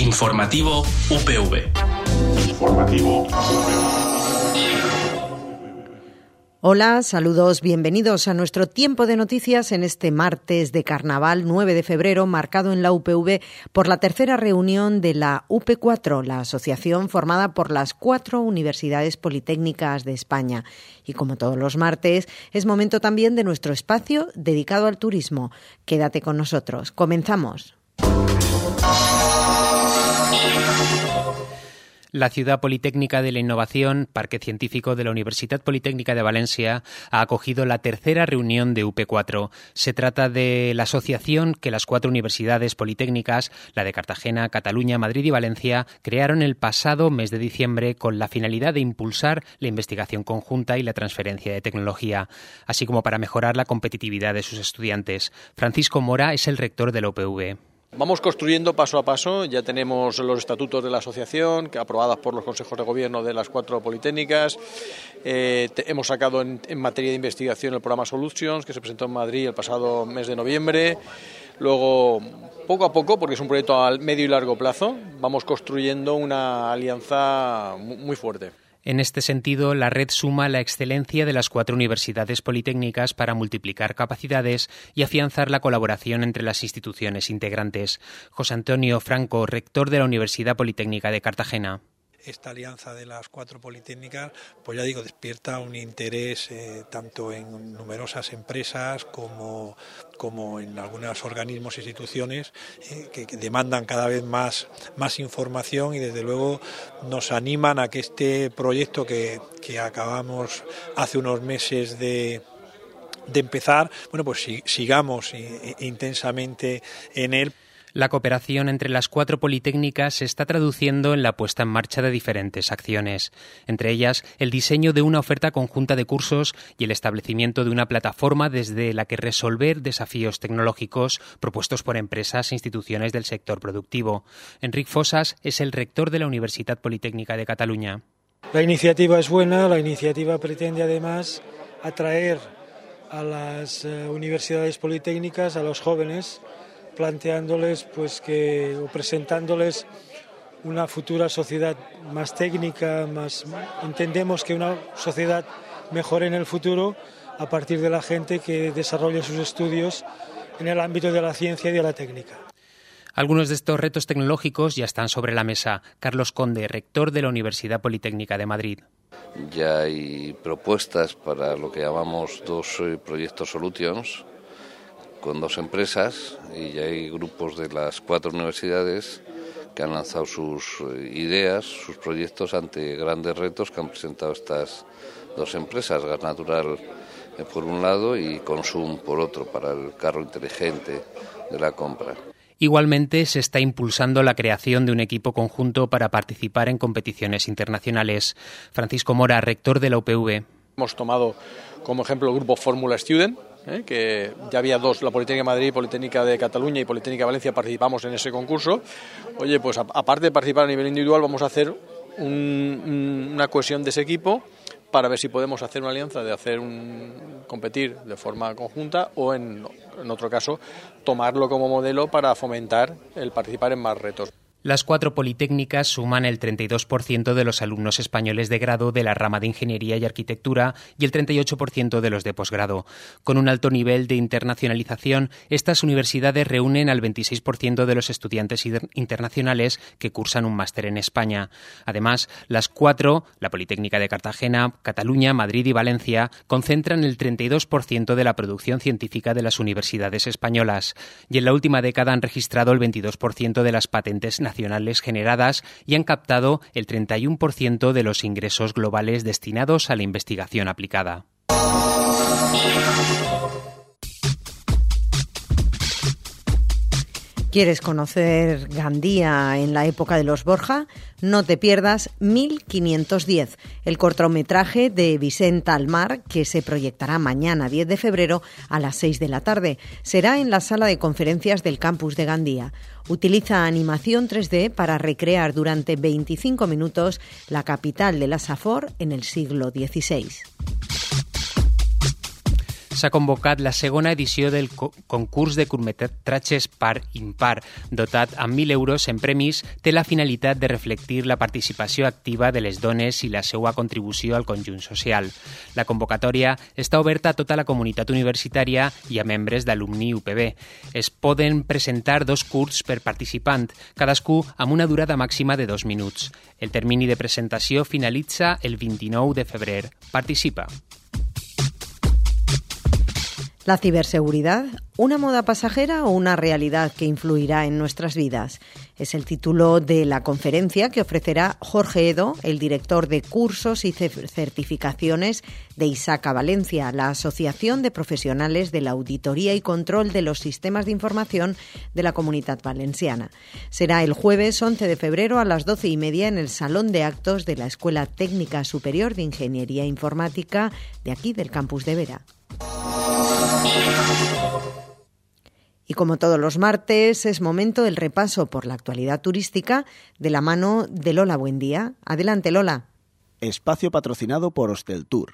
Informativo UPV. Hola, saludos, bienvenidos a nuestro tiempo de noticias en este martes de Carnaval 9 de febrero, marcado en la UPV por la tercera reunión de la UP4, la asociación formada por las 4 universidades politécnicas de España. Y como todos los martes, es momento también de nuestro espacio dedicado al turismo. Quédate con nosotros. Comenzamos. La Ciudad Politécnica de la Innovación, Parque Científico de la Universitat Politécnica de Valencia, ha acogido la tercera reunión de UP4. Se trata de la asociación que las 4 universidades politécnicas, la de Cartagena, Cataluña, Madrid y Valencia, crearon el pasado mes de diciembre con la finalidad de impulsar la investigación conjunta y la transferencia de tecnología, así como para mejorar la competitividad de sus estudiantes. Francisco Mora es el rector de la UPV. Vamos construyendo paso a paso, ya tenemos los estatutos de la asociación, aprobadas por los consejos de gobierno de las 4 politécnicas. Hemos sacado en materia de investigación el programa Solutions, que se presentó en Madrid el pasado mes de noviembre. Luego, poco a poco, porque es un proyecto a medio y largo plazo, vamos construyendo una alianza muy fuerte. En este sentido, la red suma la excelencia de las 4 universidades politécnicas para multiplicar capacidades y afianzar la colaboración entre las instituciones integrantes. José Antonio Franco, rector de la Universidad Politécnica de Cartagena. Esta alianza de las 4 politécnicas, pues ya digo, despierta un interés tanto en numerosas empresas como en algunos organismos e instituciones que demandan cada vez más información y desde luego nos animan a que este proyecto que acabamos hace unos meses de empezar, bueno, pues sigamos intensamente en él. La cooperación entre las 4 politécnicas se está traduciendo en la puesta en marcha de diferentes acciones, entre ellas el diseño de una oferta conjunta de cursos y el establecimiento de una plataforma desde la que resolver desafíos tecnológicos propuestos por empresas e instituciones del sector productivo. Enric Fossas es el rector de la Universitat Politécnica de Cataluña. La iniciativa es buena, la iniciativa pretende además atraer a las universidades politécnicas, a los jóvenes, planteándoles o presentándoles una futura sociedad más técnica, entendemos que una sociedad mejor en el futuro a partir de la gente que desarrolle sus estudios en el ámbito de la ciencia y de la técnica. Algunos de estos retos tecnológicos ya están sobre la mesa. Carlos Conde, rector de la Universidad Politécnica de Madrid. Ya hay propuestas para lo que llamamos 2 proyectos Solutions, con 2 empresas, y ya hay grupos de las 4 universidades que han lanzado sus ideas, sus proyectos ante grandes retos que han presentado estas 2 empresas, Gas Natural por un lado y Consum por otro, para el carro inteligente de la compra. Igualmente, se está impulsando la creación de un equipo conjunto para participar en competiciones internacionales. Francisco Mora, rector de la UPV. Hemos tomado como ejemplo el grupo Fórmula Student, que ya había 2, la Politécnica de Madrid, Politécnica de Cataluña y Politécnica de Valencia, participamos en ese concurso. Oye, pues aparte de participar a nivel individual, vamos a hacer una cohesión de ese equipo para ver si podemos hacer una alianza de competir de forma conjunta o en otro caso tomarlo como modelo para fomentar el participar en más retos. Las 4 politécnicas suman el 32% de los alumnos españoles de grado de la rama de Ingeniería y Arquitectura y el 38% de los de posgrado. Con un alto nivel de internacionalización, estas universidades reúnen al 26% de los estudiantes internacionales que cursan un máster en España. Además, las 4, la Politécnica de Cartagena, Cataluña, Madrid y Valencia, concentran el 32% de la producción científica de las universidades españolas y en la última década han registrado el 22% de las patentes nacionales generadas y han captado el 31% de los ingresos globales destinados a la investigación aplicada. ¿Quieres conocer Gandía en la época de los Borja? No te pierdas 1510, el cortometraje de Vicent Almar, que se proyectará mañana 10 de febrero a las 6 de la tarde. Será en la sala de conferencias del campus de Gandía. Utiliza animación 3D para recrear durante 25 minutos la capital de la Safor en el siglo XVI. s'ha convocat la segona edició del concurs de curtmetratges par impar. Dotat amb 1.000 euros en premis, té la finalitat de reflectir la participació activa de les dones i la seva contribució al conjunt social. La convocatòria està oberta a tota la comunitat universitària i a membres d'alumni UPB. Es poden presentar 2 curts per participant, cadascú amb una durada màxima de 2 minuts. El termini de presentació finalitza el 29 de febrer. Participa. La ciberseguridad, ¿una moda pasajera o una realidad que influirá en nuestras vidas? Es el título de la conferencia que ofrecerá Jorge Edo, el director de cursos y certificaciones de ISACA Valencia, la Asociación de Profesionales de la Auditoría y Control de los Sistemas de Información de la Comunitat Valenciana. Será el jueves 11 de febrero a las 12:30 en el Salón de Actos de la Escuela Técnica Superior de Ingeniería Informática de aquí del campus de Vera. Y como todos los martes, es momento del repaso por la actualidad turística de la mano de Lola Buendía. Adelante, Lola. Espacio patrocinado por Hosteltour.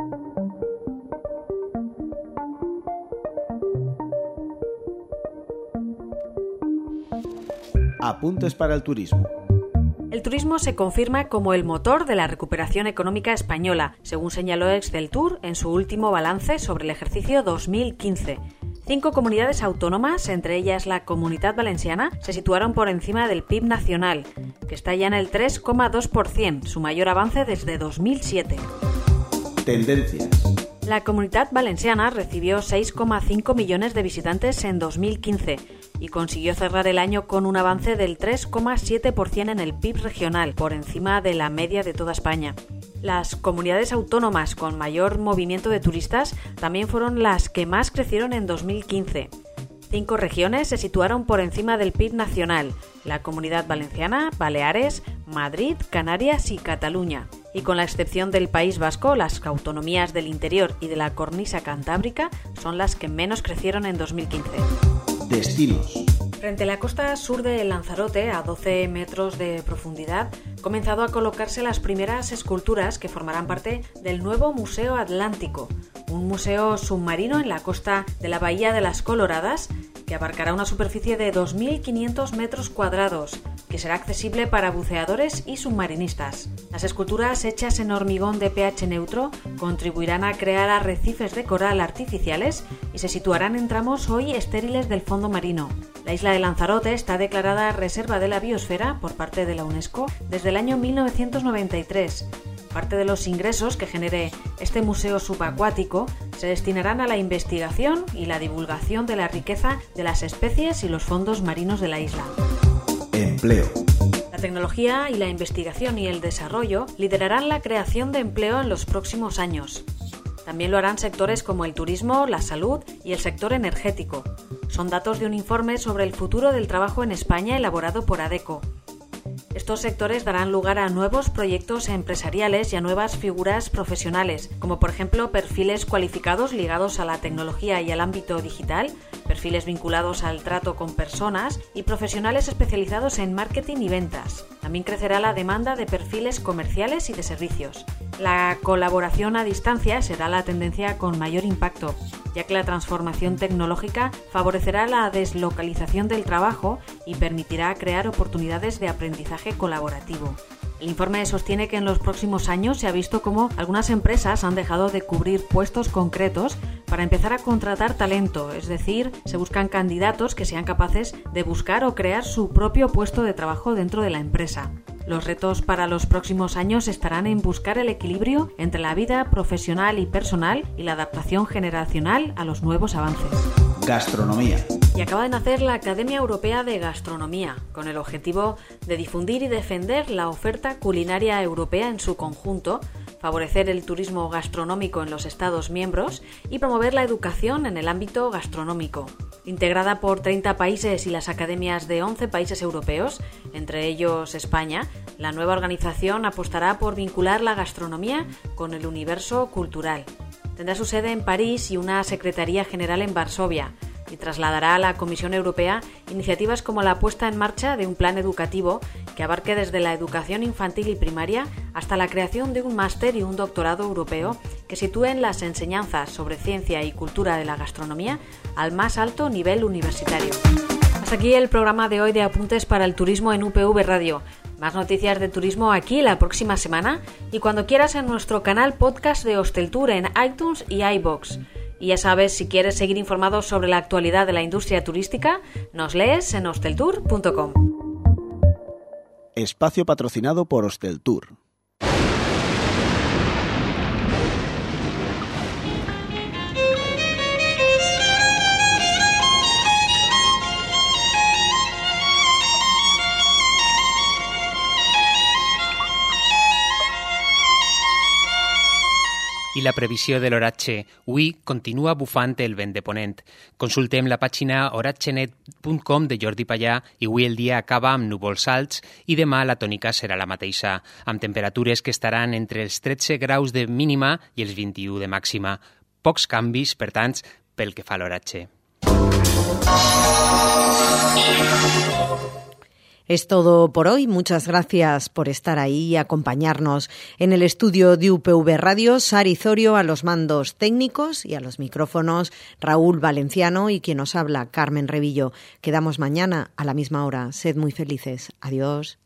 Apuntes para el turismo. El turismo se confirma como el motor de la recuperación económica española, según señaló Hosteltour en su último balance sobre el ejercicio 2015. 5 comunidades autónomas, entre ellas la Comunitat Valenciana, se situaron por encima del PIB nacional, que está ya en el 3,2%, su mayor avance desde 2007. Tendencias. La Comunitat Valenciana recibió 6,5 millones de visitantes en 2015 y consiguió cerrar el año con un avance del 3,7% en el PIB regional, por encima de la media de toda España. Las comunidades autónomas con mayor movimiento de turistas también fueron las que más crecieron en 2015. 5 regiones se situaron por encima del PIB nacional: la Comunidad Valenciana, Baleares, Madrid, Canarias y Cataluña. Y con la excepción del País Vasco, las autonomías del interior y de la cornisa cantábrica son las que menos crecieron en 2015. Destinos. Frente a la costa sur de Lanzarote, a 12 metros de profundidad, han comenzado a colocarse las primeras esculturas que formarán parte del nuevo Museo Atlántico, un museo submarino en la costa de la Bahía de las Coloradas, que abarcará una superficie de 2.500 metros cuadrados, que será accesible para buceadores y submarinistas. Las esculturas, hechas en hormigón de pH neutro, contribuirán a crear arrecifes de coral artificiales y se situarán en tramos hoy estériles del fondo marino. La isla de Lanzarote está declarada Reserva de la Biosfera por parte de la UNESCO desde el año 1993. Parte de los ingresos que genere este museo subacuático se destinarán a la investigación y la divulgación de la riqueza de las especies y los fondos marinos de la isla. Empleo. La tecnología y la investigación y el desarrollo liderarán la creación de empleo en los próximos años. También lo harán sectores como el turismo, la salud y el sector energético. Son datos de un informe sobre el futuro del trabajo en España elaborado por ADECO. Estos sectores darán lugar a nuevos proyectos empresariales y a nuevas figuras profesionales, como por ejemplo perfiles cualificados ligados a la tecnología y al ámbito digital, perfiles vinculados al trato con personas y profesionales especializados en marketing y ventas. También crecerá la demanda de perfiles comerciales y de servicios. La colaboración a distancia será la tendencia con mayor impacto, ya que la transformación tecnológica favorecerá la deslocalización del trabajo y permitirá crear oportunidades de aprendizaje colaborativo. El informe sostiene que en los próximos años se ha visto cómo algunas empresas han dejado de cubrir puestos concretos para empezar a contratar talento, es decir, se buscan candidatos que sean capaces de buscar o crear su propio puesto de trabajo dentro de la empresa. Los retos para los próximos años estarán en buscar el equilibrio entre la vida profesional y personal y la adaptación generacional a los nuevos avances. Gastronomía. Y acaba de nacer la Academia Europea de Gastronomía, con el objetivo de difundir y defender la oferta culinaria europea en su conjunto, favorecer el turismo gastronómico en los Estados miembros y promover la educación en el ámbito gastronómico. Integrada por 30 países y las academias de 11 países europeos, entre ellos España, la nueva organización apostará por vincular la gastronomía con el universo cultural. Tendrá su sede en París y una secretaría general en Varsovia, y y trasladará a la Comisión Europea iniciativas como la puesta en marcha de un plan educativo que abarque desde la educación infantil y primaria hasta la creación de un máster y un doctorado europeo que sitúen las enseñanzas sobre ciencia y cultura de la gastronomía al más alto nivel universitario. Hasta aquí el programa de hoy de Apuntes para el Turismo en UPV Radio. Más noticias de turismo aquí la próxima semana y cuando quieras en nuestro canal podcast de Hosteltour en iTunes y iVoox. Y ya sabes, si quieres seguir informado sobre la actualidad de la industria turística, nos lees en hosteltour.com. Espacio patrocinado por Hosteltour. I la previsió de l'oratge. Avui continua bufant el vent de ponent. Consultem la pàgina oratgenet.com de Jordi Pallà i avui el dia acaba amb núvols alts i demà la tònica serà la mateixa, amb temperatures que estaran entre els 13 graus de mínima i els 21 de màxima. Pocs canvis, per tant, pel que fa a l'oratge. Es todo por hoy. Muchas gracias por estar ahí y acompañarnos. En el estudio de UPV Radio, Sari Zorio a los mandos técnicos y a los micrófonos, Raúl Valenciano y quien os habla, Carmen Revillo. Quedamos mañana a la misma hora. Sed muy felices. Adiós.